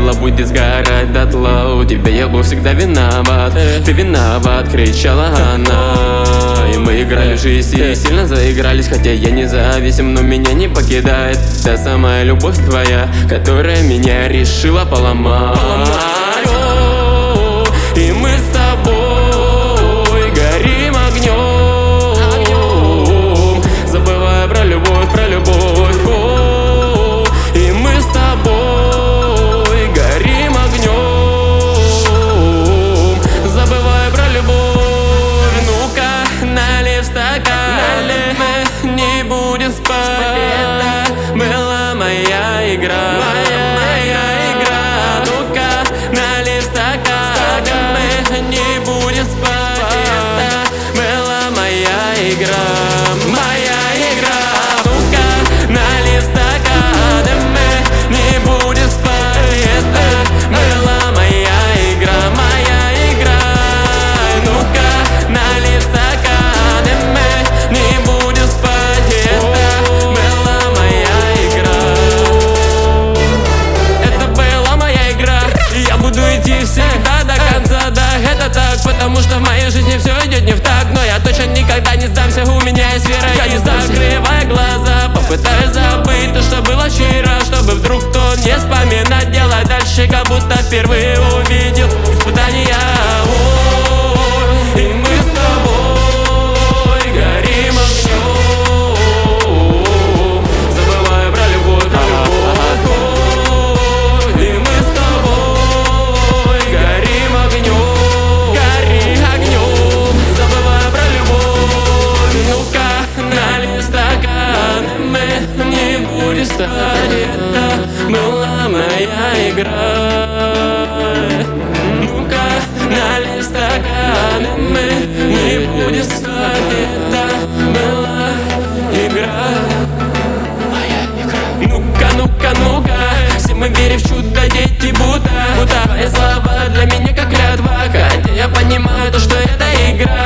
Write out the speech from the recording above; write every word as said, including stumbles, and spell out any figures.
тело будет сгорать дотла. У тебя я был всегда виноват, ты виноват, кричала она. И мы играли в жизнь и сильно заигрались, хотя я независим, но меня не покидает та самая любовь твоя, которая меня решила поломать. И мы с тобой горим огнем, забывая про любовь, про любовь. И мы с тобой горим огнем, забывая про любовь. Ну-ка, налей в стакан, налей. Мы не будем спать. Это была моя игра, моя, моя игра. Ну-ка, налей в стакан, мы не будем спать. Это была моя игра, моя игра. Ну-ка, налей в стакан, мы не будем спать. Это была моя игра, моя игра. Ну-ка, налей в стакан, мы не будем спать. Это была моя игра. Это была моя игра, и я буду идти всегда до конца. Да, это так, потому что в моей жизни все идет не в так. Но я точно никогда не сдамся, у меня есть вера. Я не закрывай глаза, попытаюсь забыть то, что было вчера, чтобы вдруг кто не вспоминать. Делай дальше, как будто впервые увидел испытания. Ой, и мы с тобой горим огнем, забывая про любовь, про любовь. Ой, и мы с тобой горим огнем, гори огнем, забывая про любовь. Ну-ка, налей в стакан, мы не будем стать. Это была моя игра. Ну-ка, налей в стакан, мы не будем спать. Это была игра, моя игра. Ну-ка, ну-ка, ну-ка, все мы верим в чудо, дети будто, будто твои слова для меня как клятва, хотя я понимаю то, что это игра.